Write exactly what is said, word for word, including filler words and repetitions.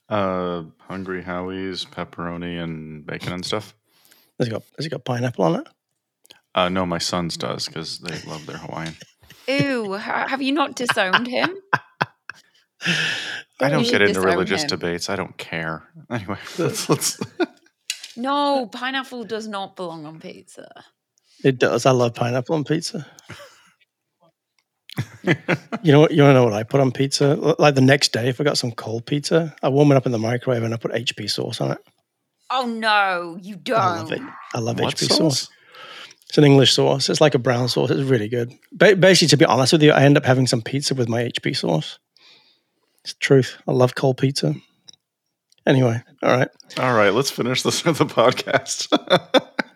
Uh, Hungry Howie's, pepperoni and bacon and stuff. Has it got has it got pineapple on it? Uh, no, my son's does because they love their Hawaiian. Ew, ha- have you not disowned him? I don't You get should into disown religious him. debates. I don't care. Anyway, let's let's. No, pineapple does not belong on pizza. It does. I love pineapple on pizza. You know what? You want to know what I put on pizza? Like the next day, if I got some cold pizza, I warm it up in the microwave and I put H P sauce on it. Oh no, you don't. I love it. I love What H P sauce? sauce. It's an English sauce. It's like a brown sauce. It's really good. Ba- basically, to be honest with you, I end up having some pizza with my H P sauce. It's the truth. I love cold pizza. Anyway, all right. All right, let's finish this with the podcast.